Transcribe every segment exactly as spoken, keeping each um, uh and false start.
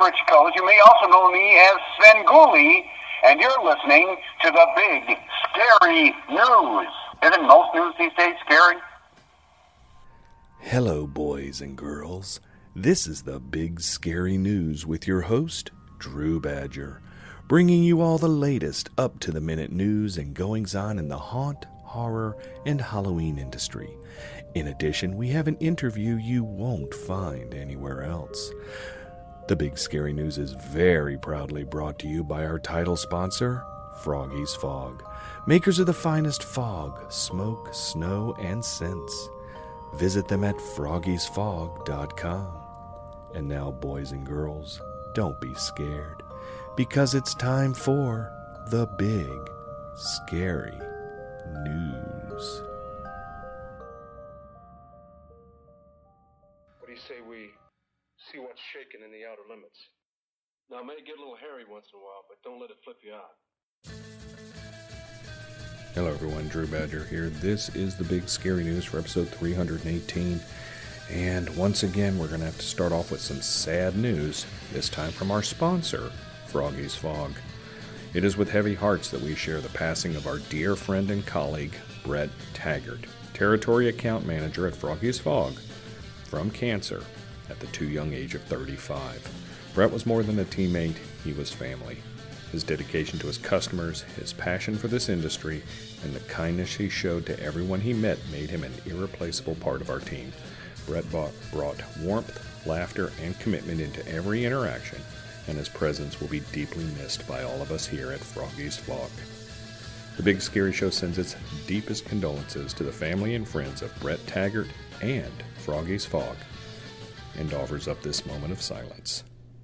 Rich Coles. You may also know me as Svengoolie, and you're listening to the Big Scary News. Isn't most news these days scary? Hello, boys and girls. This is the Big Scary News with your host, Drew Badger, bringing you all the latest up-to-the-minute news and goings-on in the haunt, horror, and Halloween industry. In addition, we have an interview you won't find anywhere else. The Big Scary News is very proudly brought to you by our title sponsor, Froggy's Fog, makers of the finest fog, smoke, snow, and scents. Visit them at froggies fog dot com. And now, boys and girls, don't be scared, because it's time for the Big Scary News. What do you say we see what's shaking in the outer limits? Now, it may get a little hairy once in a while, but don't let it flip you out. Hello everyone, Drew Badger here. This is the Big Scary News for episode three hundred eighteen. And once again, we're going to have to start off with some sad news, this time from our sponsor, Froggy's Fog. It is with heavy hearts that we share the passing of our dear friend and colleague, Brett Taggart, Territory Account Manager at Froggy's Fog, from cancer at the too young age of thirty-five. Brett was more than a teammate, he was family. His dedication to his customers, his passion for this industry, and the kindness he showed to everyone he met made him an irreplaceable part of our team. Brett brought warmth, laughter, and commitment into every interaction, and his presence will be deeply missed by all of us here at Froggy's Fog. The Big Scary Show sends its deepest condolences to the family and friends of Brett Taggart and Froggy's Fog, and offers up this moment of silence.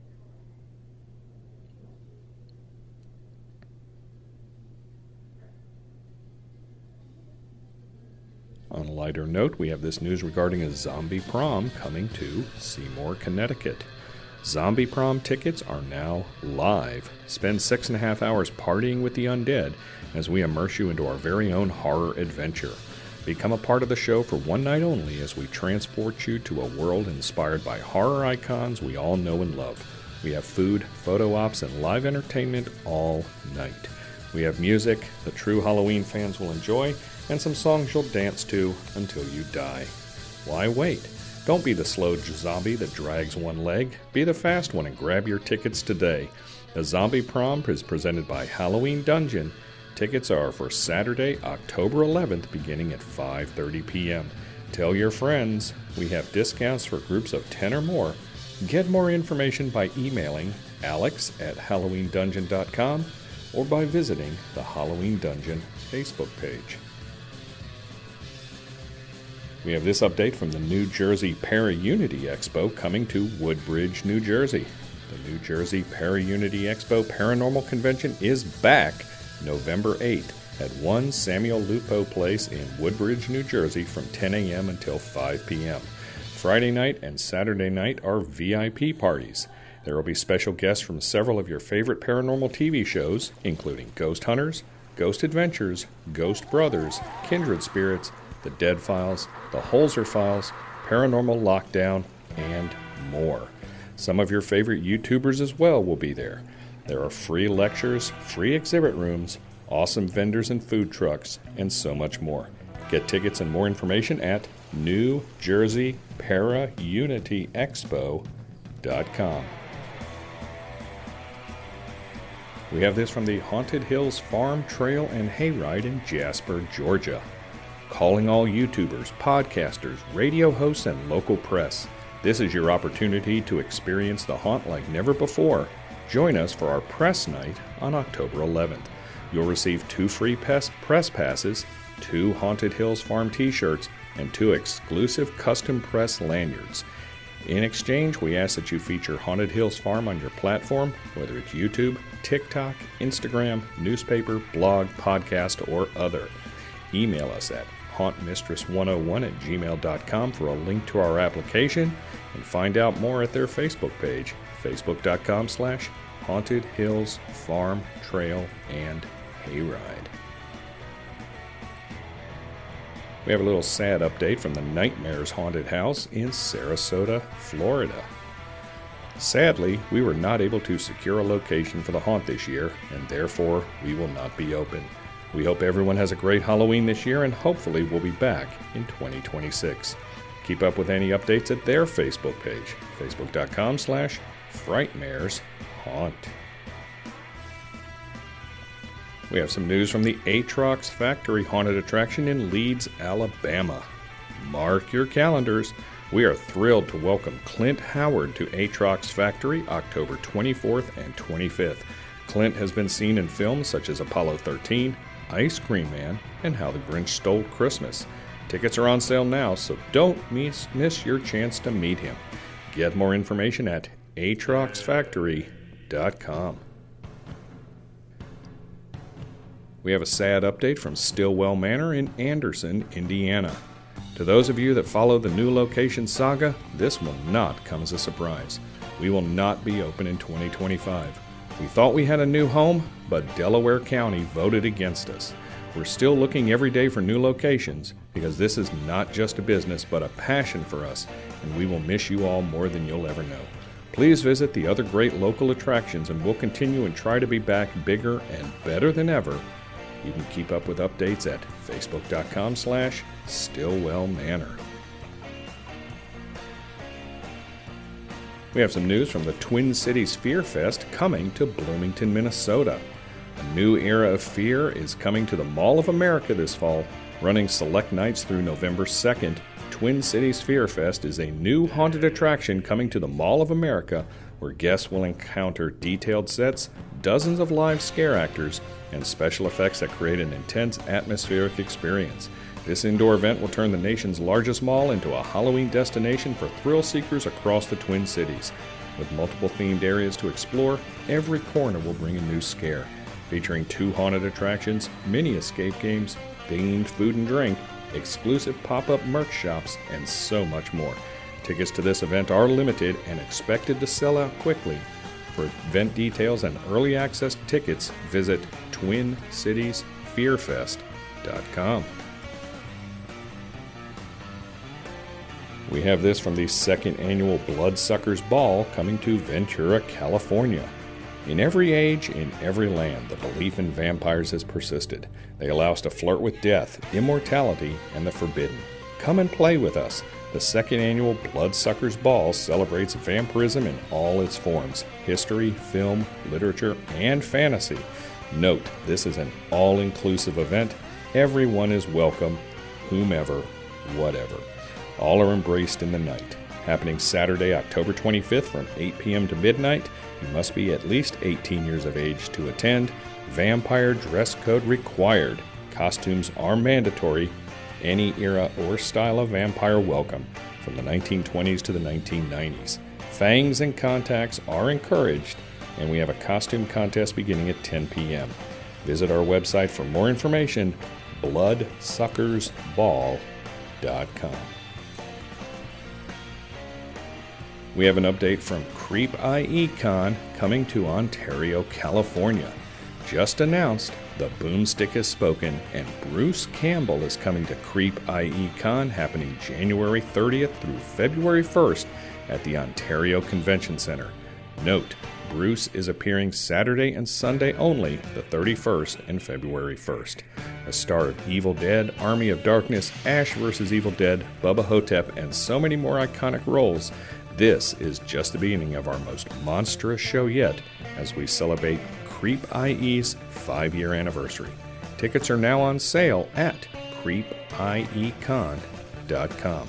On a lighter note, we have this news regarding a zombie prom coming to Seymour, Connecticut. Zombie prom tickets are now live. Spend six and a half hours partying with the undead as we immerse you into our very own horror adventure. Become a part of the show for one night only as we transport you to a world inspired by horror icons we all know and love. We have food, photo ops, and live entertainment all night. We have music the true Halloween fans will enjoy, and some songs you'll dance to until you die. Why wait? Don't be the slow zombie that drags one leg. Be the fast one and grab your tickets today. The Zombie Prom is presented by Halloween Dungeon. Tickets are for Saturday, October eleventh, beginning at five thirty p.m. Tell your friends. We have discounts for groups of ten or more. Get more information by emailing alex at halloween dungeon dot com or by visiting the Halloween Dungeon Facebook page. We have this update from the New Jersey Para-Unity Expo coming to Woodbridge, New Jersey. The New Jersey Para-Unity Expo Paranormal Convention is back November eighth at one Samuel Lupo Place in Woodbridge, New Jersey from ten a.m. until five p.m. Friday night and Saturday night are V I P parties. There will be special guests from several of your favorite paranormal T V shows, including Ghost Hunters, Ghost Adventures, Ghost Brothers, Kindred Spirits, The Dead Files, The Holzer Files, Paranormal Lockdown, and more. Some of your favorite YouTubers as well will be there. There are free lectures, free exhibit rooms, awesome vendors and food trucks, and so much more. Get tickets and more information at new jersey para unity expo dot com. We have this from the Haunted Hills Farm, Trail, and Hayride in Jasper, Georgia. Calling all YouTubers, podcasters, radio hosts, and local press. This is your opportunity to experience the haunt like never before. Join us for our press night on October eleventh. You'll receive two free press passes, two Haunted Hills Farm t-shirts, and two exclusive custom press lanyards. In exchange, we ask that you feature Haunted Hills Farm on your platform, whether it's YouTube, TikTok, Instagram, newspaper, blog, podcast, or other. Email us at haunt mistress one oh one at gmail dot com for a link to our application, and find out more at their Facebook page, facebook dot com slash Haunted Hills Farm, Trail, and Hayride. We have a little sad update from the Nightmares Haunted House in Sarasota, Florida. Sadly, we were not able to secure a location for the haunt this year, and therefore we will not be open. We hope everyone has a great Halloween this year, and hopefully we'll be back in twenty twenty-six. Keep up with any updates at their Facebook page, facebook.com slash frightmares haunt. We have some news from the Atrox Factory Haunted Attraction in Leeds, Alabama. Mark your calendars. We are thrilled to welcome Clint Howard to Atrox Factory October twenty-fourth and twenty-fifth. Clint has been seen in films such as Apollo thirteen, Ice Cream Man, and How the Grinch Stole Christmas. Tickets are on sale now, so don't miss, miss your chance to meet him. Get more information at atrox factory dot com. We have a sad update from Stillwell Manor in Anderson, Indiana. To those of you that follow the new location saga, this will not come as a surprise. We will not be open in twenty twenty-five. We thought we had a new home, but Delaware County voted against us. We're still looking every day for new locations because this is not just a business but a passion for us, and we will miss you all more than you'll ever know. Please visit the other great local attractions, and we'll continue and try to be back bigger and better than ever. You can keep up with updates at facebook.com slash Stillwell Manor. We have some news from the Twin Cities Fear Fest coming to Bloomington, Minnesota. A new era of fear is coming to the Mall of America this fall, running select nights through November second. Twin Cities Fear Fest is a new haunted attraction coming to the Mall of America, where guests will encounter detailed sets, dozens of live scare actors, and special effects that create an intense atmospheric experience. This indoor event will turn the nation's largest mall into a Halloween destination for thrill seekers across the Twin Cities. With multiple themed areas to explore, every corner will bring a new scare. Featuring two haunted attractions, mini escape games, themed food and drink, exclusive pop-up merch shops, and so much more. Tickets to this event are limited and expected to sell out quickly. For event details and early access tickets, visit twin cities fear fest dot com. We have this from the second annual Bloodsuckers Ball coming to Ventura, California. In every age, in every land, the belief in vampires has persisted. They allow us to flirt with death, immortality, and the forbidden. Come and play with us. The second annual Bloodsuckers Ball celebrates vampirism in all its forms: history, film, literature, and fantasy. Note, this is an all-inclusive event. Everyone is welcome, whomever, whatever. All are embraced in the night. Happening Saturday, October twenty-fifth from eight p.m. to midnight. You must be at least eighteen years of age to attend. Vampire dress code required. Costumes are mandatory. Any era or style of vampire welcome, from the nineteen twenties to the nineteen nineties. Fangs and contacts are encouraged, and we have a costume contest beginning at ten p.m. Visit our website for more information, bloodsuckers ball dot com. We have an update from Creep I E Con coming to Ontario, California. Just announced, the boomstick has spoken, and Bruce Campbell is coming to Creep I E Con, happening January thirtieth through February first at the Ontario Convention Center. Note, Bruce is appearing Saturday and Sunday only, the thirty-first and February first. A star of Evil Dead, Army of Darkness, Ash versus. Evil Dead, Bubba Hotep, and so many more iconic roles, this is just the beginning of our most monstrous show yet as we celebrate Creep I E's five-year anniversary. Tickets are now on sale at creep I E con dot com.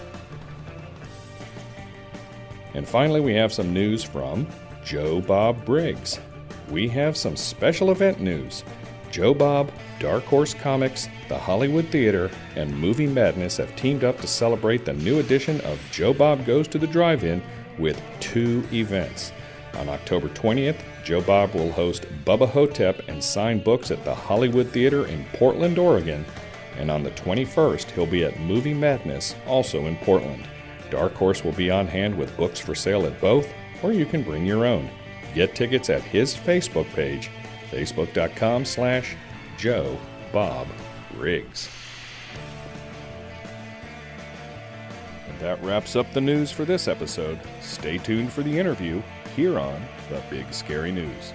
And finally, we have some news from Joe Bob Briggs. We have some special event news. Joe Bob, Dark Horse Comics, the Hollywood Theater, and Movie Madness have teamed up to celebrate the new edition of Joe Bob Goes to the Drive-In with two events. On October twentieth, Joe Bob will host Bubba Hotep and sign books at the Hollywood Theater in Portland, Oregon. And on the twenty-first, he'll be at Movie Madness, also in Portland. Dark Horse will be on hand with books for sale at both, or you can bring your own. Get tickets at his Facebook page, facebook.com slash Joe Bob Briggs. And That wraps up the news for this episode. Stay tuned for the interview here on The Big Scary News.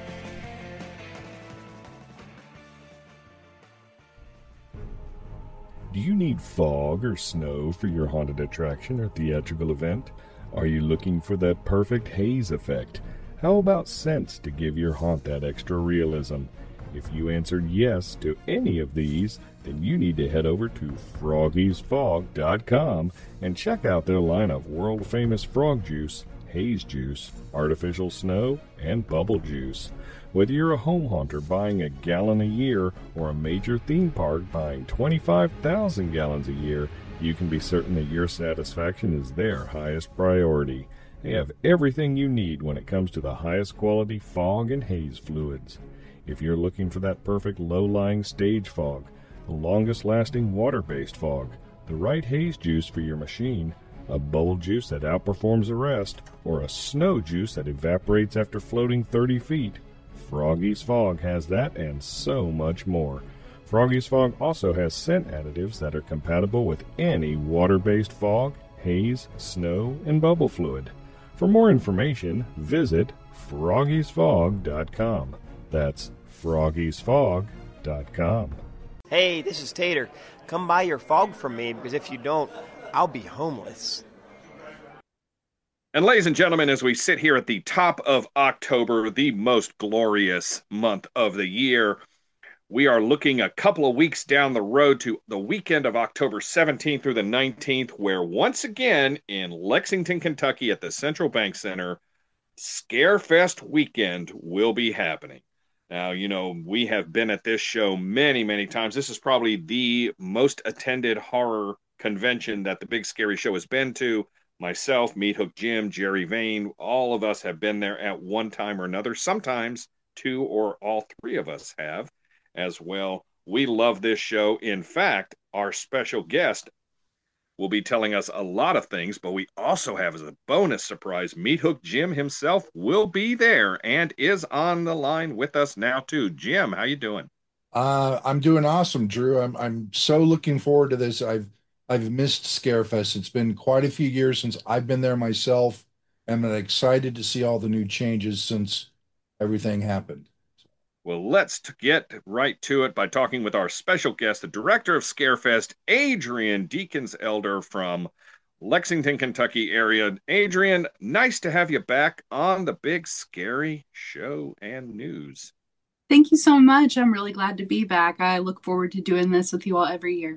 Do you need fog or snow for your haunted attraction or theatrical event? Are you looking for that perfect haze effect? How about scents to give your haunt that extra realism? If you answered yes to any of these, then you need to head over to froggies fog dot com and check out their line of world-famous frog juice, haze juice, artificial snow, and bubble juice. Whether you're a home haunter buying a gallon a year or a major theme park buying twenty-five thousand gallons a year, you can be certain that your satisfaction is their highest priority. They have everything you need when it comes to the highest quality fog and haze fluids. If you're looking for that perfect low-lying stage fog, the longest-lasting water-based fog, the right haze juice for your machine, a bubble juice that outperforms the rest, or a snow juice that evaporates after floating thirty feet, Froggy's Fog has that and so much more. Froggy's Fog also has scent additives that are compatible with any water-based fog, haze, snow, and bubble fluid. For more information, visit froggies fog dot com. That's froggies fog dot com. Hey, this is Tater. Come buy your fog from me, because if you don't, I'll be homeless. And ladies and gentlemen, as we sit here at the top of October, the most glorious month of the year, we are looking a couple of weeks down the road to the weekend of October seventeenth through the nineteenth, where once again in Lexington, Kentucky at the Central Bank Center, Scarefest weekend will be happening. Now, you know, we have been at this show many, many times. This is probably the most attended horror convention that the Big Scary Show has been to. Myself, Meat Hook Jim, Jerry Vane, all of us have been there at one time or another. Sometimes two or all three of us have as well. We love this show. In fact, our special guest will be telling us a lot of things, but we also have as a bonus surprise, Meat Hook Jim himself will be there and is on the line with us now too. Jim, how you doing? Uh, I'm doing awesome, Drew. I'm I'm so looking forward to this. I've I've missed Scarefest. It's been quite a few years since I've been there myself, and I'm excited to see all the new changes since everything happened. Well, let's get right to it by talking with our special guest, the director of Scarefest, Adrian Deakins Elder from Lexington, Kentucky area. Adrian, nice to have you back on the Big Scary Show and News. Thank you so much. I'm really glad to be back. I look forward to doing this with you all every year.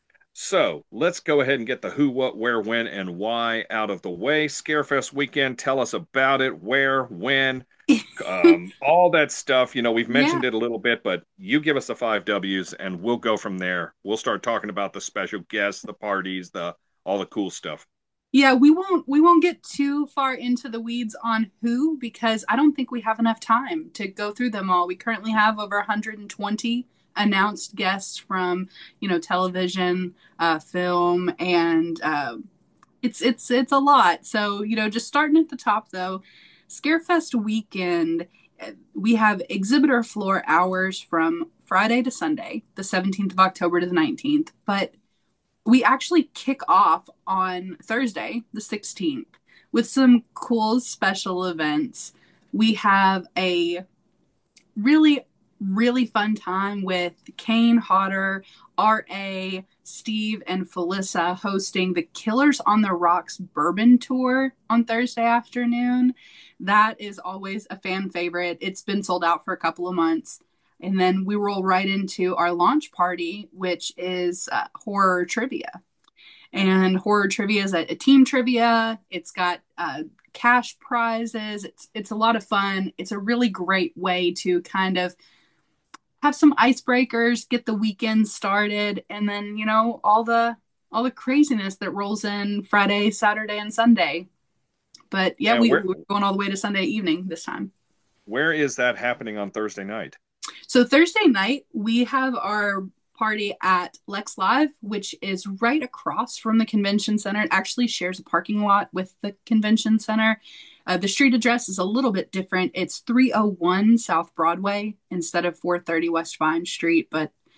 So let's go ahead and get the who, what, where, when, and why out of the way. Scarefest weekend, tell us about it, where, when, um, all that stuff. You know, we've mentioned yeah. it a little bit, but you give us the five W's and we'll go from there. We'll start talking about the special guests, the parties, the all the cool stuff. Yeah, we won't we won't get too far into the weeds on who, because I don't think we have enough time to go through them all. We currently have over one hundred twenty announced guests from, you know, television, uh, film, and uh, it's it's it's a lot. So, you know, just starting at the top though, Scarefest weekend, we have exhibitor floor hours from Friday to Sunday, the seventeenth of October to the nineteenth, but we actually kick off on Thursday, the sixteenth, with some cool special events. We have a really really fun time with Kane Hodder, R A, Steve, and Felissa hosting the Killers on the Rocks Bourbon Tour on Thursday afternoon. That is always a fan favorite. It's been sold out for a couple of months. And then we roll right into our launch party, which is uh, horror trivia. And horror trivia is a, a team trivia. It's got uh, cash prizes. It's it's a lot of fun. It's a really great way to kind of have some icebreakers, get the weekend started, and then, you know, all the all the craziness that rolls in Friday, Saturday, and Sunday. But yeah, yeah we, we're going all the way to Sunday evening this time. Where is that happening on Thursday night? So Thursday night, we have our party at Lex Live, which is right across from the convention center. It actually shares a parking lot with the convention center. Uh, the street address is a little bit different. It's three oh one South Broadway instead of four thirty West Vine Street, but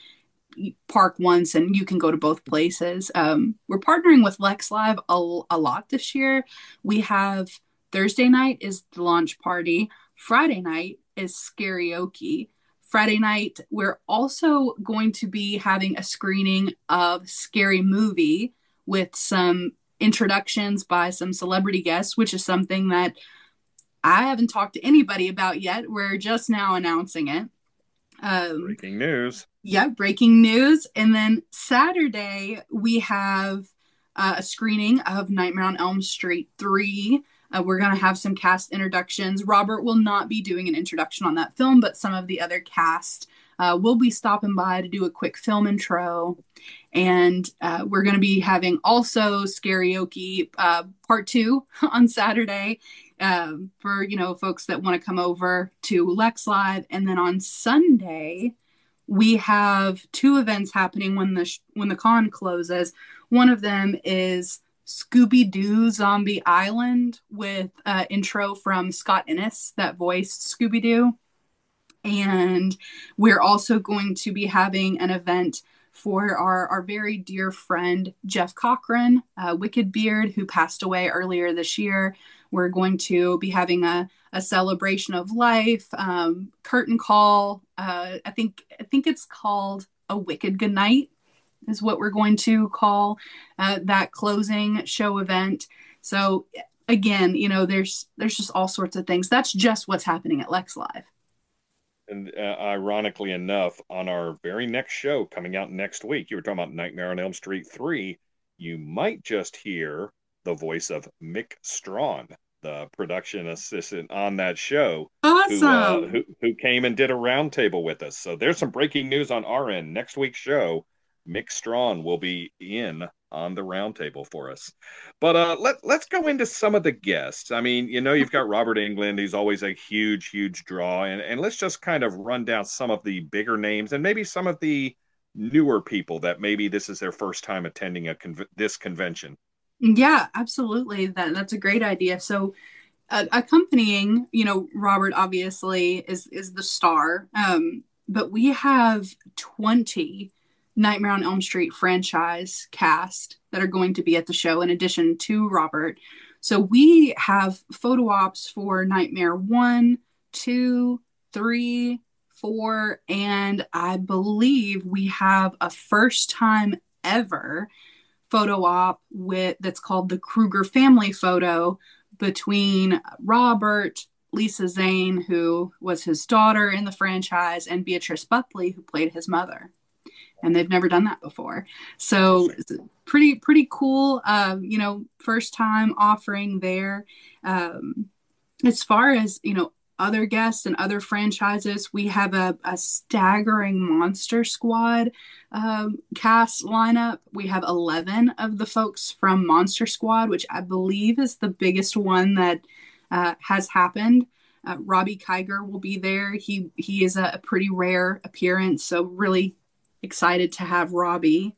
park once and you can go to both places. Um, we're partnering with Lex Live a, a lot this year. We have Thursday night is the launch party. Friday night is Scarioke. Friday night, we're also going to be having a screening of Scary Movie with some introductions by some celebrity guests, which is something that I haven't talked to anybody about yet. We're just now announcing it. Um, breaking news. Yeah, breaking news. And then Saturday, we have uh, a screening of Nightmare on Elm Street three. Uh, we're going to have some cast introductions. Robert will not be doing an introduction on that film, but some of the other cast uh, will be stopping by to do a quick film intro. And uh, we're going to be having also Scarioke uh, part two on Saturday um, for, you know, folks that want to come over to Lex Live. And then on Sunday, we have two events happening when the sh- when the con closes. One of them is Scooby-Doo Zombie Island with uh, intro from Scott Innes that voiced Scooby-Doo. And we're also going to be having an event for our, our very dear friend, Jeff Cochran, uh, Wicked Beard, who passed away earlier this year. We're going to be having a, a celebration of life, um, curtain call. Uh, I think I think it's called A Wicked Goodnight is what we're going to call uh, that closing show event. So again, you know, there's there's just all sorts of things. That's just what's happening at Lex Live. And uh, ironically enough, on our very next show coming out next week, you were talking about Nightmare on Elm Street three, you might just hear the voice of Mick Strawn, the production assistant on that show. Awesome. Who, uh, who, who came and did a roundtable with us. So there's some breaking news on our end. Next week's show, Mick Strawn will be in on the roundtable for us. But uh, let, let's go into some of the guests. I mean, you know, you've got Robert Englund. He's always a huge, huge draw. And, and let's just kind of run down some of the bigger names and maybe some of the newer people that maybe this is their first time attending a con- this convention. Yeah, absolutely. That That's a great idea. So uh, accompanying, you know, Robert obviously is, is the star. Um, but we have twenty Nightmare on Elm Street franchise cast that are going to be at the show in addition to Robert. So we have photo ops for Nightmare one, two, three, four, and I believe we have a first time ever photo op with that's called the Kruger family photo between Robert, Lisa Zane, who was his daughter in the franchise, and Beatrice Buckley, who played his mother. And they've never done that before. So it's pretty, pretty cool, um, you know, first time offering there. Um, as far as, you know, other guests and other franchises, we have a, a staggering Monster Squad um, cast lineup. We have eleven of the folks from Monster Squad, which I believe is the biggest one that uh, has happened. Uh, Robbie Kiger will be there. He, he is a, a pretty rare appearance, so really excited to have Robbie.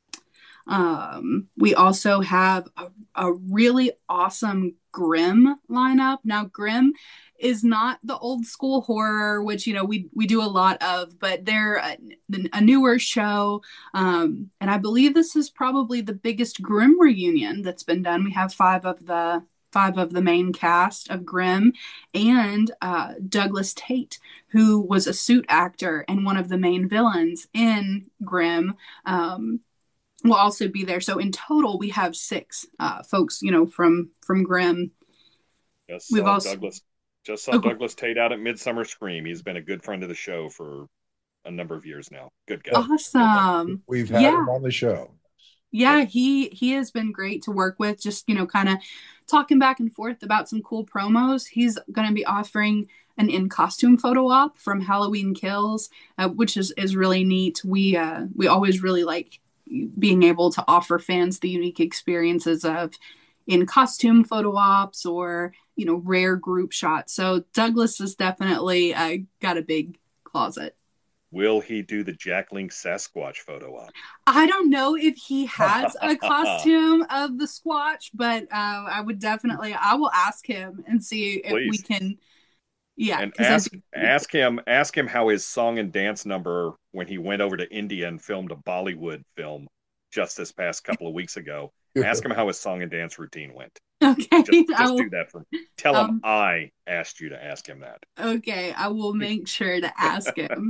Um, we also have a, a really awesome Grimm lineup. Now, Grimm is not the old school horror, which, you know, we we do a lot of, but they're a, a newer show. Um, and I believe this is probably the biggest Grimm reunion that's been done. We have five of the five of the main cast of Grimm, and uh, Douglas Tate, who was a suit actor and one of the main villains in Grimm, um, will also be there. So in total, we have six uh, folks, you know, from from Grimm. Just We've saw also Douglas. Just saw oh, Douglas Tate out at Midsummer Scream. He's been a good friend of the show for a number of years now. Good guy. Awesome. We've had Yeah. him on the show. Yeah, he he has been great to work with. Just, you know, kind of talking back and forth about some cool promos. He's going to be offering an in costume photo op from Halloween Kills, uh, which is is really neat. We uh we always really like being able to offer fans the unique experiences of in costume photo ops or, you know, rare group shots. So Douglas has definitely uh, got a big closet. Will he do the Jack Link Sasquatch photo op? I don't know if he has a costume of the Squatch, but uh, I would definitely, I will ask him and see if Please. we can Yeah, And because ask ask him ask him how his song and dance number when he went over to India and filmed a Bollywood film just this past couple of weeks ago. Ask him how his song and dance routine went. Okay, Just I just will, do that for me. Tell him um, I asked you to ask him that. okay, I will make sure to ask him.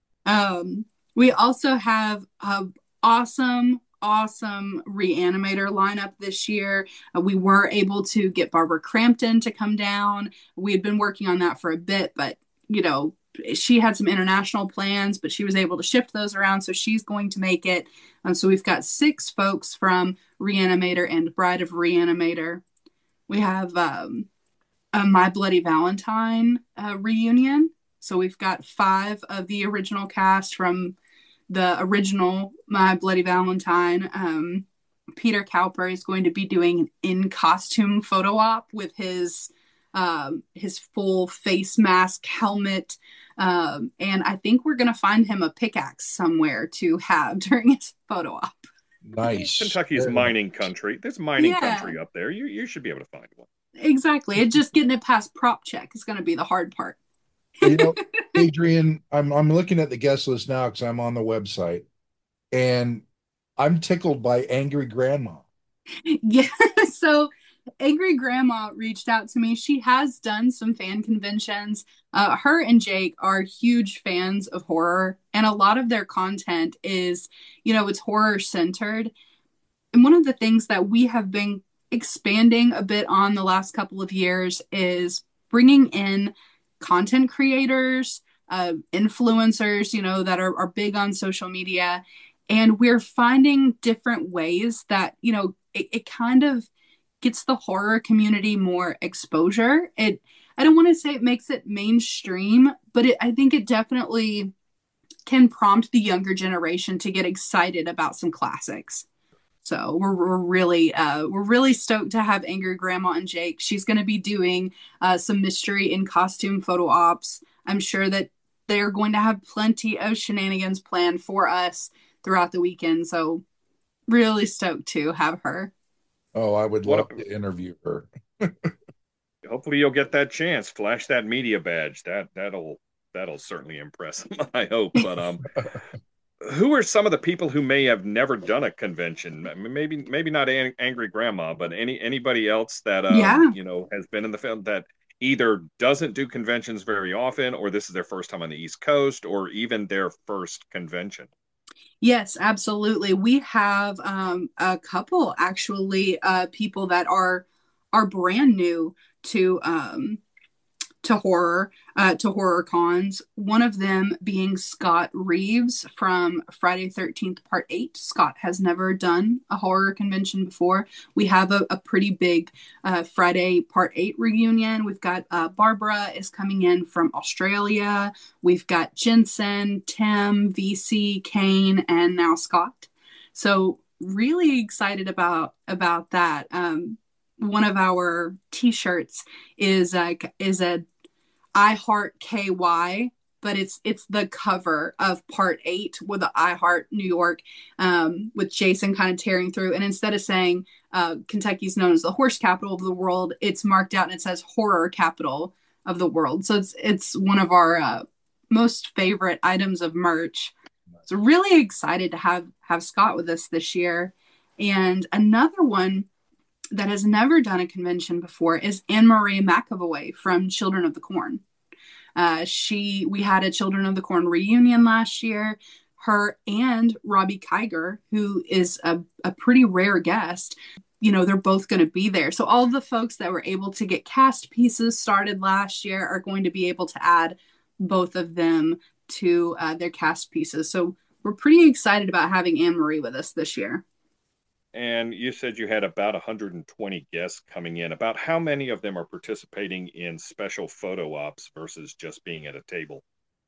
Um, we also have a awesome, awesome Reanimator lineup this year. Uh, we were able to get Barbara Crampton to come down. We had been working on that for a bit, but you know, she had some international plans, but she was able to shift those around, so she's going to make it. Um, so we've got six folks from Reanimator and Bride of Reanimator. We have um, a My Bloody Valentine uh, reunion. So we've got five of the original cast from the original My Bloody Valentine. Um, Peter Cowper is going to be doing an in costume photo op with his um, his full face mask, helmet, um, and I think we're going to find him a pickaxe somewhere to have during his photo op. Nice. Kentucky's Very mining nice. country. There's mining Yeah. country up there. You you should be able to find one. Exactly. It's just getting it past prop check is going to be the hard part. You know, Adrian, I'm I'm looking at the guest list now because I'm on the website, and I'm tickled by Angry Grandma. Yeah. So Angry Grandma reached out to me. She has done some fan conventions. Uh, her and Jake are huge fans of horror, and a lot of their content is, you know, it's horror centered. And one of the things that we have been expanding a bit on the last couple of years is bringing in content creators, uh, influencers, you know, that are, are big on social media. And we're finding different ways that, you know, it, it kind of gets the horror community more exposure. It, I don't want to say it makes it mainstream, but it, I think it definitely can prompt the younger generation to get excited about some classics. So we're, we're really uh, we're really stoked to have Angry Grandma and Jake. She's going to be doing uh, some mystery in costume photo ops. I'm sure that they're going to have plenty of shenanigans planned for us throughout the weekend. So really stoked to have her. Oh, I would What love a- to interview her. Hopefully you'll get that chance. Flash that media badge. That that'll that'll certainly impress them, I hope. But um who are some of the people who may have never done a convention? Maybe maybe not An- Angry Grandma, but any anybody else that um Yeah. you know has been in the film that either doesn't do conventions very often, or this is their first time on the East Coast, or even their first convention. Yes, absolutely. We have um, a couple actually uh, people that are are brand new to um, to horror uh, to horror cons. One of them being Scott Reeves from Friday thirteenth Part Eight. Scott has never done a horror convention before. We have a, a pretty big uh, Friday Part Eight reunion. We've got uh, Barbara is coming in from Australia. We've got Jensen, Tim, V C, Kane, and now Scott. So really excited about about that. Um, one of our T-shirts is a is a I Heart K Y, but it's it's the cover of Part Eight with the I Heart New York, um, with Jason kind of tearing through. And instead of saying uh, Kentucky's known as the horse capital of the world, it's marked out and it says horror capital of the world. So it's it's one of our uh, most favorite items of merch. So really excited to have have Scott with us this year. And another one that has never done a convention before is Anne Marie McAvoy from Children of the Corn. Uh, she we had a Children of the Corn reunion last year. Her and Robbie Kiger, who is a, a pretty rare guest, you know, they're both going to be there. So all the folks that were able to get cast pieces started last year are going to be able to add both of them to uh, their cast pieces. So we're pretty excited about having Anne Marie with us this year. And you said you had about one hundred twenty guests coming in. About how many of them are participating in special photo ops versus just being at a table?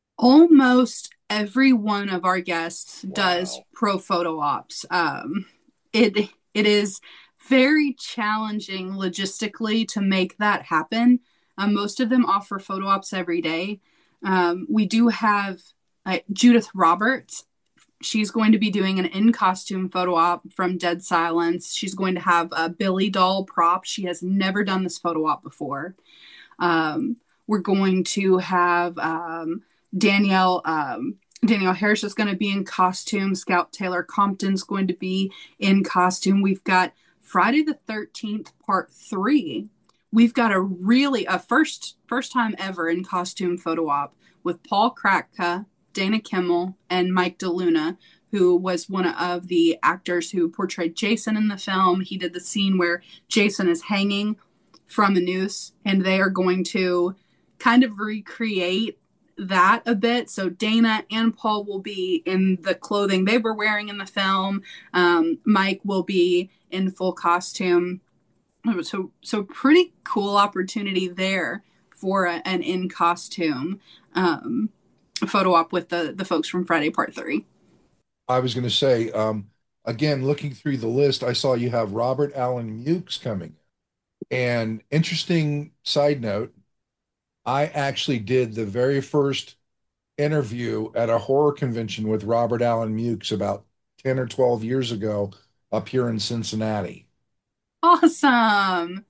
Almost every one of our guests Wow. does pro photo ops. Um, it it is very challenging logistically to make that happen. Um, most of them offer photo ops every day. Um, we do have uh, Judith Roberts. She's going to be doing an in-costume photo op from Dead Silence. She's going to have a Billy doll prop. She has never done this photo op before. Um, We're going to have um, Danielle um, Danielle Harris is going to be in costume. Scout Taylor Compton's going to be in costume. We've got Friday the thirteenth, part three. We've got a really a first first time ever in costume photo op with Paul Kratka, Dana Kimmel, and Mike DeLuna, who was one of the actors who portrayed Jason in the film. He did the scene where Jason is hanging from a noose, and they are going to kind of recreate that a bit. So Dana and Paul will be in the clothing they were wearing in the film. Um, Mike will be in full costume. So, so pretty cool opportunity there for a, an in costume um, photo op with the the folks from Friday Part Three. I was going to say, um, again, looking through the list, I saw you have Robert Allen Mukes coming. And interesting side note, I actually did the very first interview at a horror convention with Robert Allen Mukes about ten or twelve years ago up here in Cincinnati. Awesome.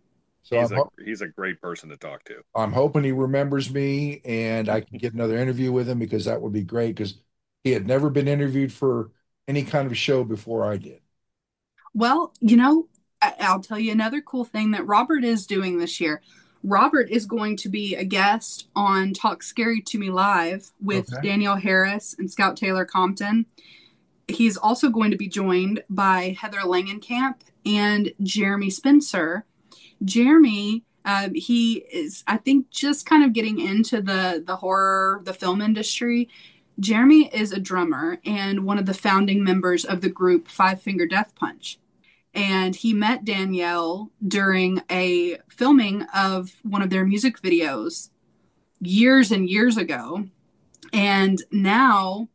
So he's I'm, a ho- he's a great person to talk to. I'm hoping he remembers me and I can get another interview with him, because that would be great, because he had never been interviewed for any kind of show before I did. Well, you know, I- I'll tell you another cool thing that Robert is doing this year. Robert is going to be a guest on Talk Scary to Me Live with Okay. Danielle Harris and Scout Taylor Compton. He's also going to be joined by Heather Langenkamp and Jeremy Spencer. Jeremy, uh, he is, I think, just kind of getting into the, the horror, the film industry. Jeremy is a drummer and one of the founding members of the group Five Finger Death Punch. And he met Danielle during a filming of one of their music videos years and years ago. And now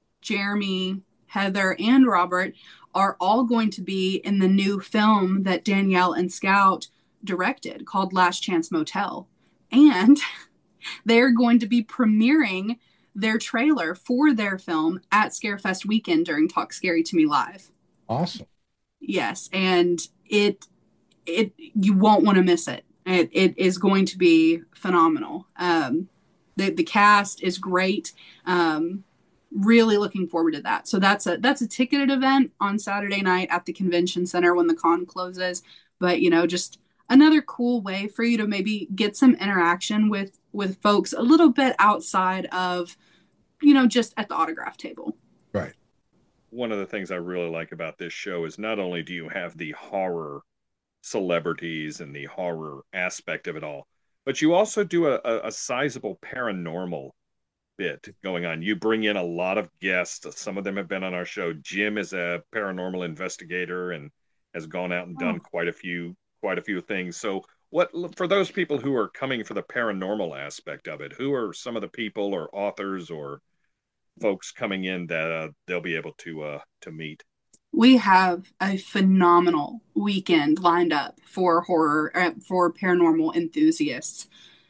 Jeremy, Heather, and Robert are all going to be in the new film that Danielle and Scout directed called Last Chance Motel. And they're going to be premiering their trailer for their film at Scarefest weekend during Talk Scary to Me Live. Awesome. Yes, and it it you won't want to miss it. It it is going to be phenomenal. Um, the the cast is great. Um, really looking forward to that. So that's a that's a ticketed event on Saturday night at the convention center when the con closes. But you know, just another cool way for you to maybe get some interaction with with folks a little bit outside of, you know, just at the autograph table. Right. One of the things I really like about this show is not only do you have the horror celebrities and the horror aspect of it all, but you also do a, a, a sizable paranormal bit going on. You bring in a lot of guests. Some of them have been on our show. Jim is a paranormal investigator and has gone out and done oh. quite a few quite a few things. So what, for those people who are coming for the paranormal aspect of it, who are some of the people or authors or folks coming in that uh, they'll be able to uh, to meet? We have a phenomenal weekend lined up for horror, uh, for paranormal enthusiasts.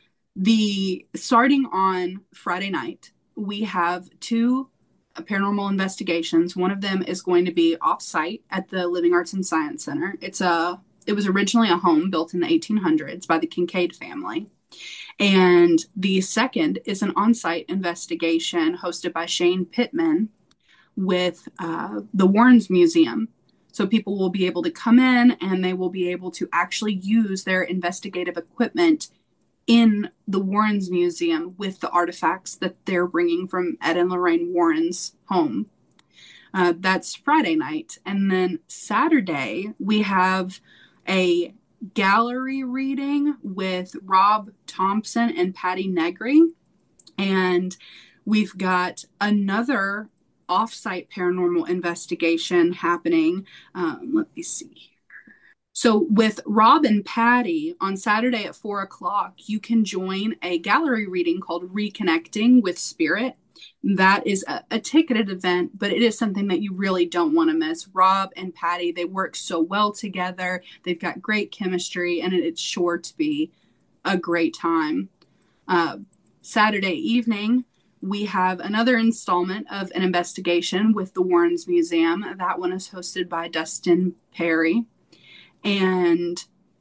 The starting on Friday night, we have two paranormal investigations. One of them is going to be off-site at the Living Arts and Science Center. It's a it was originally a home built in the eighteen hundreds by the Kincaid family. And the second is an on-site investigation hosted by Shane Pittman with uh, the Warrens Museum. So people will be able to come in and they will be able to actually use their investigative equipment in the Warrens Museum with the artifacts that they're bringing from Ed and Lorraine Warren's home. Uh, that's Friday night. And then Saturday, we have a gallery reading with Rob Thompson and Patty Negri. And we've got another off-site paranormal investigation happening. Um, let me see here. So with Rob and Patty on Saturday at four o'clock, you can join a gallery reading called Reconnecting with Spirit. That is a, a ticketed event, but it is something that you really don't want to miss. Rob and Patty, they work so well together. They've got great chemistry, and it, it's sure to be a great time. Uh, Saturday evening, we have another installment of an investigation with the Warrens Museum. That one is hosted by Dustin Perry. And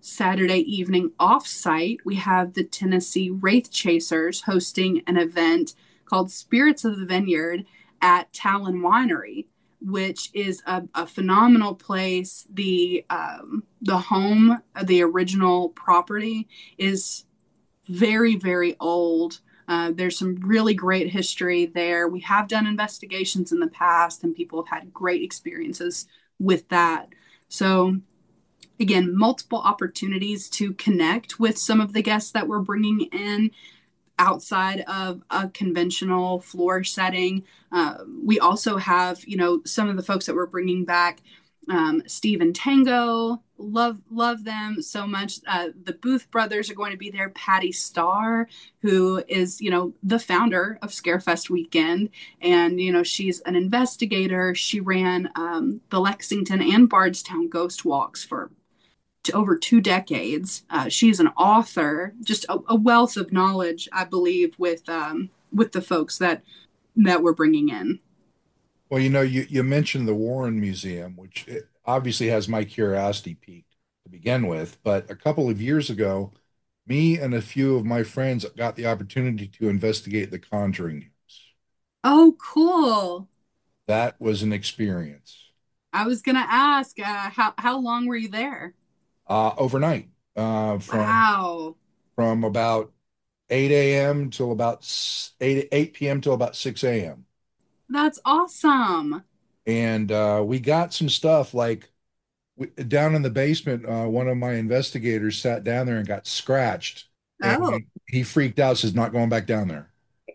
Saturday evening offsite, we have the Tennessee Wraith Chasers hosting an event called Spirits of the Vineyard at Talon Winery, which is a, a phenomenal place. The um, the home, the original property, is very, very old. Uh, there's some really great history there. We have done investigations in the past, and people have had great experiences with that. So, again, multiple opportunities to connect with some of the guests that we're bringing in outside of a conventional floor setting. Uh, we also have, you know, some of the folks that we're bringing back. Um, Steve and Tango, love love them so much. Uh, the Booth brothers are going to be there. Patty Starr, who is, you know, the founder of Scarefest Weekend, and you know, she's an investigator. She ran um, the Lexington and Bardstown Ghost Walks for to over two decades. Uh, she's an author, just a, a wealth of knowledge, I believe, with um, with the folks that that we're bringing in. Well, you know, you, you mentioned the Warren Museum, which it obviously has my curiosity peaked to begin with. But a couple of years ago, me and a few of my friends got the opportunity to investigate the Conjuring news. Oh, cool. That was an experience. I was going to ask, uh, how, how long were you there? Uh, overnight, uh, from, wow. from about eight a.m. till about eight, eight p.m. till about six a.m. That's awesome. And uh, we got some stuff like we, down in the basement. Uh, one of my investigators sat down there and got scratched. And Oh. he, he freaked out, says, not going back down there.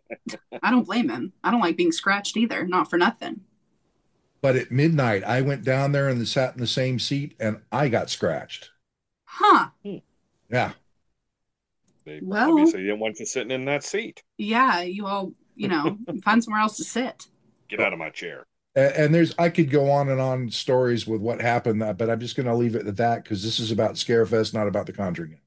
I don't blame him. I don't like being scratched either, not for nothing. But at midnight, I went down there and sat in the same seat, and I got scratched. Huh. Yeah. They Well, obviously didn't want you sitting in that seat. Yeah, you all, you know, find somewhere else to sit. Get out of my chair. And there's, I could go on and on stories with what happened, but I'm just going to leave it at that because this is about Scarefest, not about the Conjuring.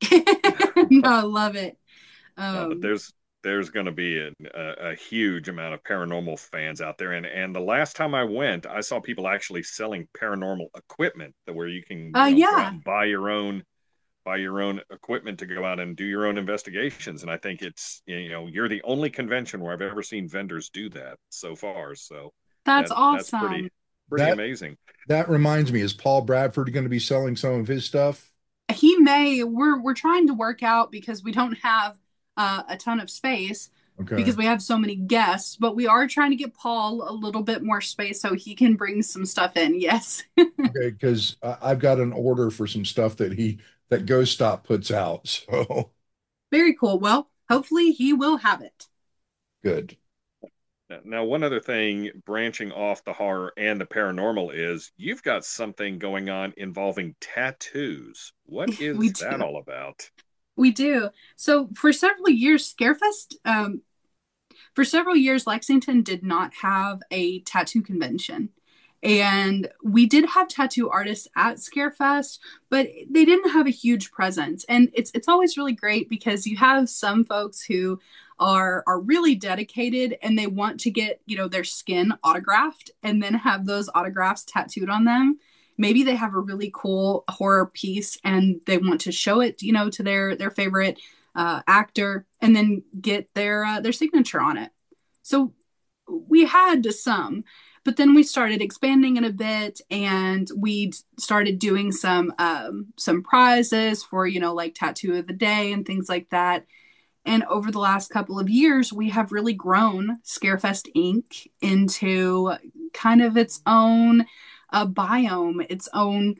No, I love it. Um, no, but there's there's going to be a, a, a huge amount of paranormal fans out there, and and the last time I went, I saw people actually selling paranormal equipment that where you can uh, you know, yeah. go out and buy your own buy your own equipment to go out and do your own investigations. And I think it's, you know, you're the only convention where I've ever seen vendors do that so far. So that's that, awesome. That's pretty, pretty that, amazing. That reminds me, is Paul Bradford going to be selling some of his stuff? He may. We're we're trying to work out because we don't have uh, a ton of space. Okay. Because we have so many guests, but we are trying to get Paul a little bit more space so he can bring some stuff in. Yes. Okay, because I've got an order for some stuff that he that Ghost Stop puts out. So very cool. Well, hopefully he will have it. Good. Now, one other thing branching off the horror and the paranormal is you've got something going on involving tattoos. What is that all about? We do. So for several years, Scarefest, um, for several years, Lexington did not have a tattoo convention. And we did have tattoo artists at Scarefest, but they didn't have a huge presence. And it's it's always really great because you have some folks who are are really dedicated and they want to get, you know, their skin autographed and then have those autographs tattooed on them. Maybe they have a really cool horror piece and they want to show it, you know, to their their favorite uh, actor and then get their uh, their signature on it. So we had some. But then we started expanding it a bit and we started doing some um, some prizes for, you know, like Tattoo of the Day and things like that. And over the last couple of years, we have really grown Scarefest Incorporated into kind of its own uh, biome, its own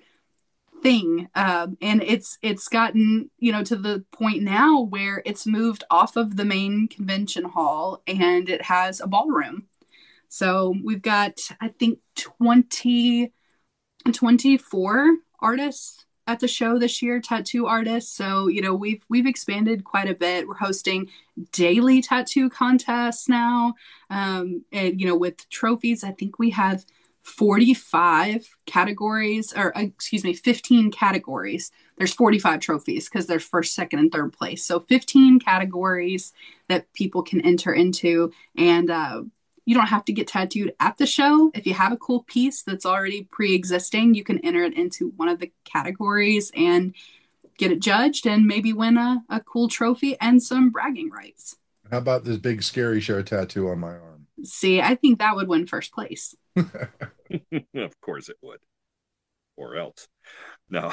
thing. Uh, and it's it's gotten, you know, to the point now where it's moved off of the main convention hall and it has a ballroom. So we've got, I think, twenty, twenty-four artists at the show this year, tattoo artists. So, you know, we've we've expanded quite a bit. We're hosting daily tattoo contests now. Um, and, you know, with trophies, I think we have forty-five categories, or excuse me, fifteen categories. There's forty-five trophies because there's first, second, and third place. So fifteen categories that people can enter into. And, uh, you don't have to get tattooed at the show. If you have a cool piece that's already pre-existing, you can enter it into one of the categories and get it judged and maybe win a, a cool trophy and some bragging rights. How about this big scary show tattoo on my arm? See, I think that would win first place. Of course it would. Or else. No.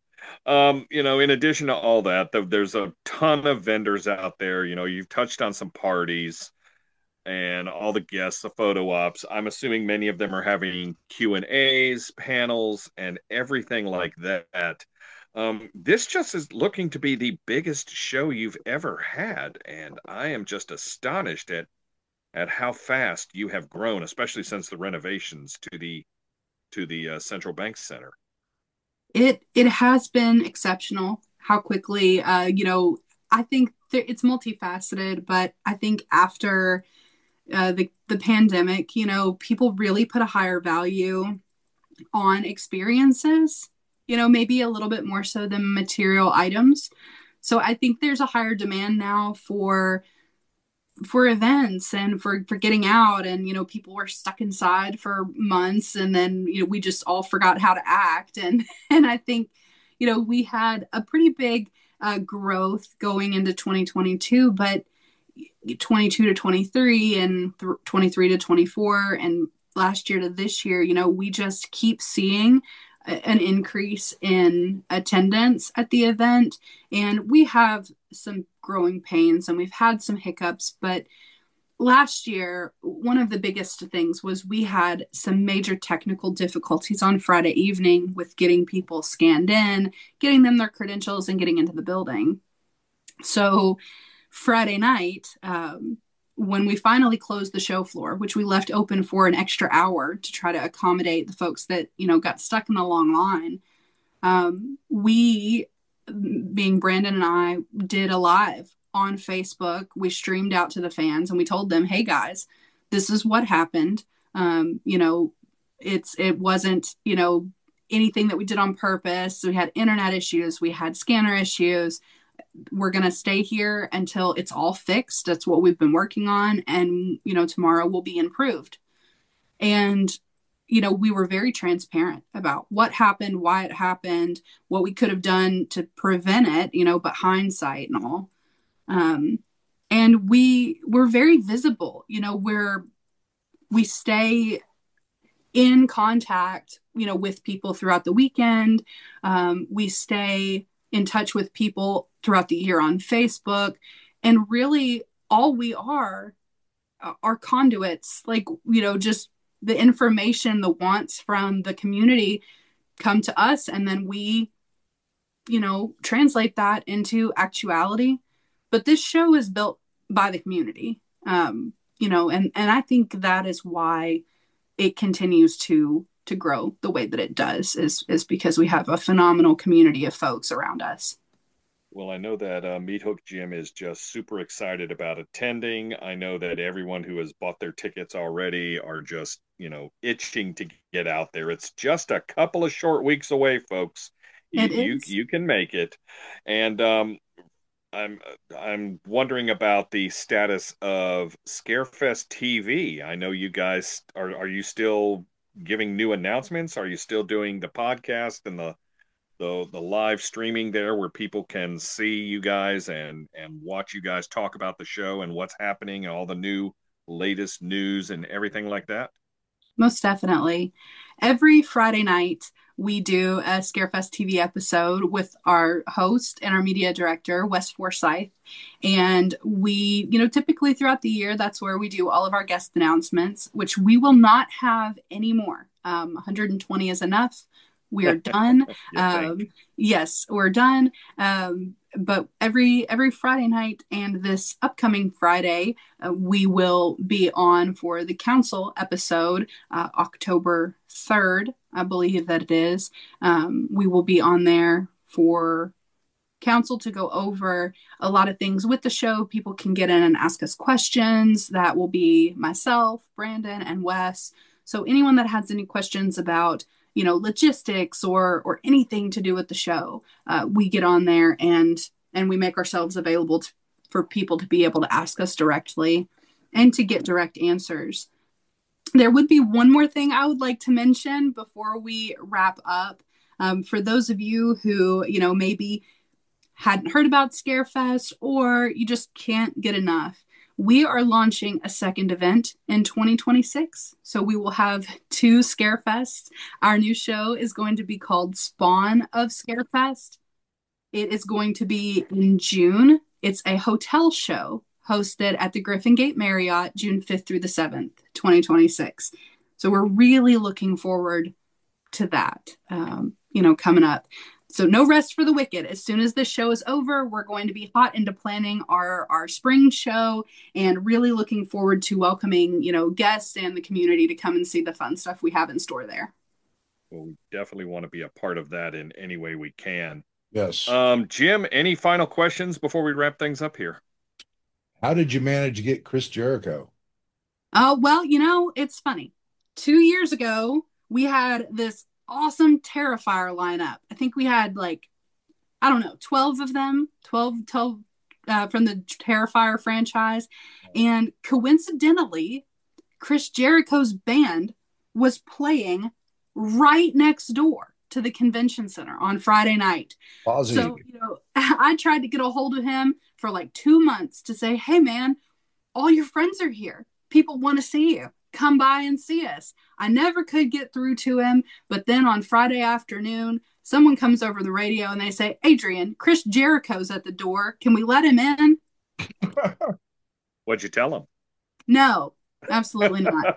Um, you know, in addition to all that, there's a ton of vendors out there. You know, you've touched on some parties and all the guests, the photo ops. I'm assuming many of them are having Q and A's, panels, and everything like that. Um, this just is looking to be the biggest show you've ever had, and I am just astonished at at how fast you have grown, especially since the renovations to the to the uh, Central Bank Center. It it has been exceptional how quickly, uh, you know, I think th- it's multifaceted, but I think after uh, the, the pandemic, you know, people really put a higher value on experiences, you know, maybe a little bit more so than material items. So I think there's a higher demand now for for events and for, for getting out. And, you know, people were stuck inside for months and then, you know, we just all forgot how to act. And, and I think, you know, we had a pretty big uh, growth going into twenty twenty-two, but twenty-two to twenty-three and th- twenty-three to twenty-four and last year to this year, you know, we just keep seeing a- an increase in attendance at the event. And we have some growing pains and we've had some hiccups, but last year, one of the biggest things was we had some major technical difficulties on Friday evening with getting people scanned in, getting them their credentials and getting into the building. So Friday night, um, when we finally closed the show floor, which we left open for an extra hour to try to accommodate the folks that, you know, got stuck in the long line, um, we, being Brandon and I, did a live on Facebook. We streamed out to the fans and we told them, hey guys, this is what happened. Um, you know, it's, it wasn't, you know, anything that we did on purpose. We had internet issues. We had scanner issues. We're going to stay here until it's all fixed. That's what we've been working on. And, you know, tomorrow will be improved. And, you know, we were very transparent about what happened, why it happened, what we could have done to prevent it, you know, but hindsight and all. Um, and we were very visible, you know, where we stay in contact, you know, with people throughout the weekend. Um, we stay in touch with people throughout the year on Facebook. And really all we are uh, are conduits, like, you know, just the information, the wants from the community come to us. And then we, you know, translate that into actuality. But this show is built by the community, um, you know, and, and I think that is why it continues to to grow the way that it does, is is because we have a phenomenal community of folks around us. Well, I know that uh, Meat Hook Jim is just super excited about attending. I know that everyone who has bought their tickets already are just, you know, itching to get out there. It's just a couple of short weeks away, folks. You, It is. you, you can make it. And um, I'm I'm wondering about the status of Scarefest T V. I know you guys are. Are you still giving new announcements? Are you still doing the podcast and the the the live streaming there where people can see you guys and and watch you guys talk about the show and what's happening and all the new latest news and everything like that? Most definitely. Every Friday night, we do a Scarefest T V episode with our host and our media director, Wes Forsyth. And we, you know, typically throughout the year, that's where we do all of our guest announcements, which we will not have anymore. Um, one hundred twenty is enough. We are done. um, yes, we're done. Um, but every every Friday night and this upcoming Friday, uh, we will be on for the council episode, uh, October third, I believe that it is. Um, we will be on there for council to go over a lot of things with the show. People can get in and ask us questions. That will be myself, Brandon, and Wes. So anyone that has any questions about, you know, logistics or or anything to do with the show, uh, we get on there and and we make ourselves available to, for people to be able to ask us directly and to get direct answers. There would be one more thing I would like to mention before we wrap up. Um, for those of you who, you know, maybe hadn't heard about Scarefest, or you just can't get enough, we are launching a second event in twenty twenty-six. So we will have two Scarefests. Our new show is going to be called Spawn of Scarefest. It is going to be in June. It's a hotel show hosted at the Griffin Gate Marriott, June fifth through the seventh, twenty twenty-six. So we're really looking forward to that, um, you know, coming up. So no rest for the wicked. As soon as this show is over, we're going to be hot into planning our, our spring show and really looking forward to welcoming, you know, guests and the community to come and see the fun stuff we have in store there. Well, we definitely want to be a part of that in any way we can. Yes. Um, Jim, any final questions before we wrap things up here? How did you manage to get Chris Jericho? Oh, uh, well, you know, it's funny. Two years ago, we had this awesome Terrifier lineup. I think we had like, I don't know, twelve of them, twelve, twelve uh, from the Terrifier franchise. And coincidentally, Chris Jericho's band was playing right next door to the convention center on Friday night. Positive. So, you know, I tried to get a hold of him for like two months to say, hey, man, all your friends are here. People want to see you. Come by and see us. I never could get through to him, but then on Friday afternoon, someone comes over the radio and they say, Adrian, Chris Jericho's at the door. Can we let him in? What'd you tell him? No, absolutely not.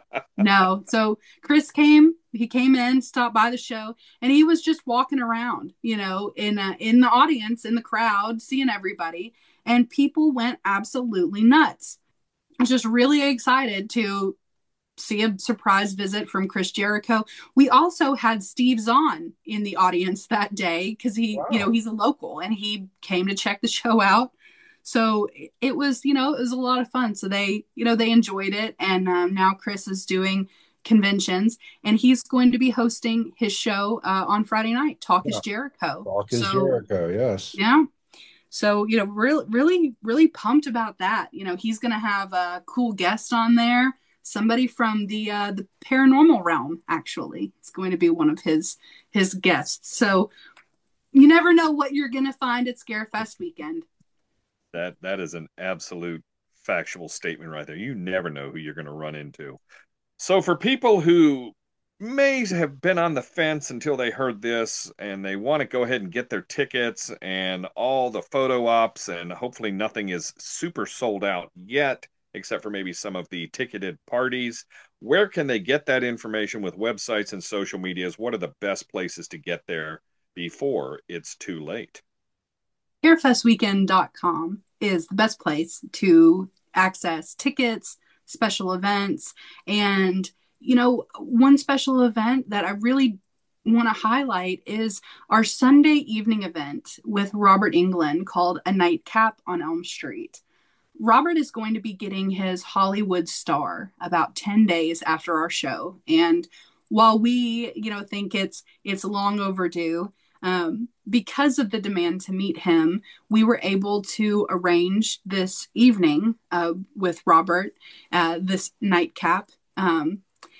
No. So Chris came, he came in, stopped by the show, and he was just walking around, you know, in uh, in the audience, in the crowd, seeing everybody, and people went absolutely nuts. I was just really excited to see a surprise visit from Chris Jericho. We also had Steve Zahn in the audience that day because he, wow. you know, he's a local and he came to check the show out. So it was, you know, it was a lot of fun. So they, you know, they enjoyed it. And um, now Chris is doing conventions and he's going to be hosting his show uh, on Friday night, Talk yeah. is Jericho. Talk is so, Jericho, yes. Yeah. So, you know, really, really, really pumped about that. You know, he's going to have a cool guest on there. Somebody from the uh, the paranormal realm, actually. It's going to be one of his his guests. So you never know what you're going to find at Scarefest weekend. That That is an absolute factual statement right there. You never know who you're going to run into. So for people who may have been on the fence until they heard this and they want to go ahead and get their tickets and all the photo ops, and hopefully nothing is super sold out yet, except for maybe some of the ticketed parties, where can they get that information with websites and social medias? What are the best places to get there before it's too late? Scarefest weekend dot com is the best place to access tickets, special events, and you know, one special event that I really want to highlight is our Sunday evening event with Robert Englund called A Nightcap on Elm Street. Robert is going to be getting his Hollywood star about ten days after our show. And while we, you know, think it's it's long overdue, um, because of the demand to meet him, we were able to arrange this evening uh, with Robert, uh, this nightcap. Um,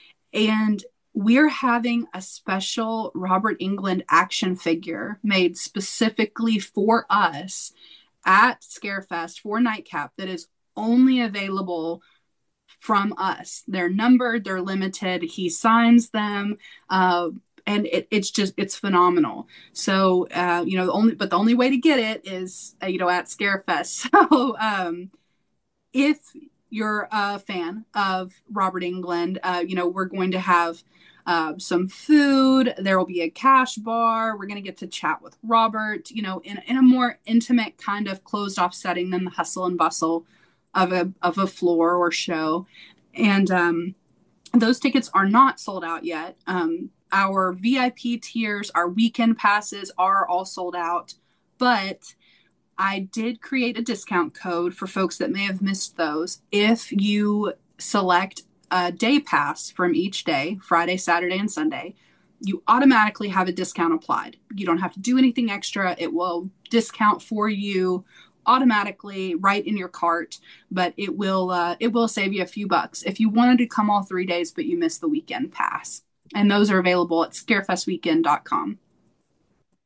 And we're having a special Robert Englund action figure made specifically for us at Scarefest for Nightcap that is only available from us. They're numbered, they're limited. He signs them, uh, and it, it's just, it's phenomenal. So, uh, you know, the only, but the only way to get it is, uh, you know, at Scarefest. So, um, if you're a fan of Robert Englund, uh, you know, we're going to have uh, some food. There will be a cash bar. We're going to get to chat with Robert, you know, in, in a more intimate kind of closed off setting than the hustle and bustle of a, of a floor or show. And um, those tickets are not sold out yet. Um, our V I P tiers, our weekend passes are all sold out, but I did create a discount code for folks that may have missed those. If you select a day pass from each day, Friday, Saturday, and Sunday, you automatically have a discount applied. You don't have to do anything extra. It will discount for you automatically right in your cart, but it will uh, it will save you a few bucks if you wanted to come all three days, but you missed the weekend pass. And those are available at scarefest weekend dot com.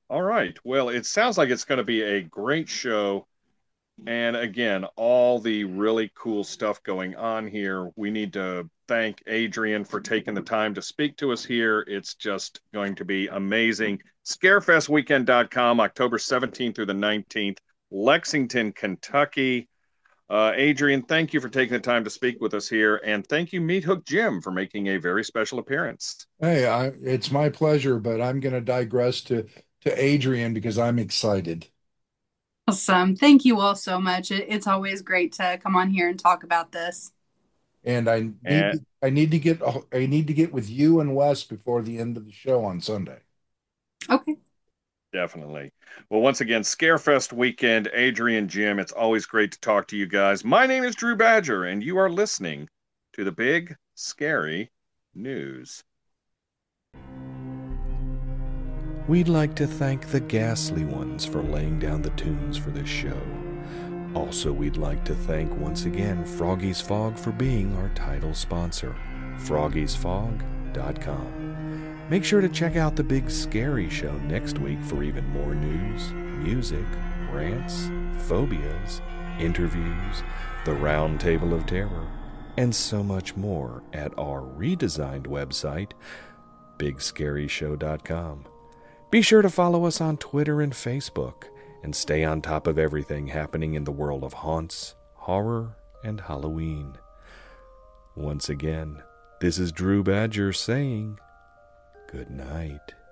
All right. Well, it sounds like it's going to be a great show. And again, all the really cool stuff going on here. We need to thank Adrian for taking the time to speak to us here. It's just going to be amazing. Scarefest Weekend dot com, October seventeenth through the nineteenth, Lexington, Kentucky. Uh, Adrian, thank you for taking the time to speak with us here. And thank you, Meat Hook Jim, for making a very special appearance. Hey, I, it's my pleasure, but I'm going to digress to, to Adrian because I'm excited. Awesome. Thank you all so much. It, it's always great to come on here and talk about this. And I need And, to, I need to get I need to get with you and Wes before the end of the show on Sunday. Okay. Definitely. Well, once again, Scarefest weekend, Adrian, Jim, it's always great to talk to you guys. My name is Drew Badger, and you are listening to the Big Scary News. We'd like to thank the Ghastly Ones for laying down the tunes for this show. Also, we'd like to thank once again Froggy's Fog for being our title sponsor, froggies fog dot com. Make sure to check out the Big Scary Show next week for even more news, music, rants, phobias, interviews, the Round Table of Terror, and so much more at our redesigned website, big scary show dot com. Be sure to follow us on Twitter and Facebook, and stay on top of everything happening in the world of haunts, horror, and Halloween. Once again, this is Drew Badger saying good night.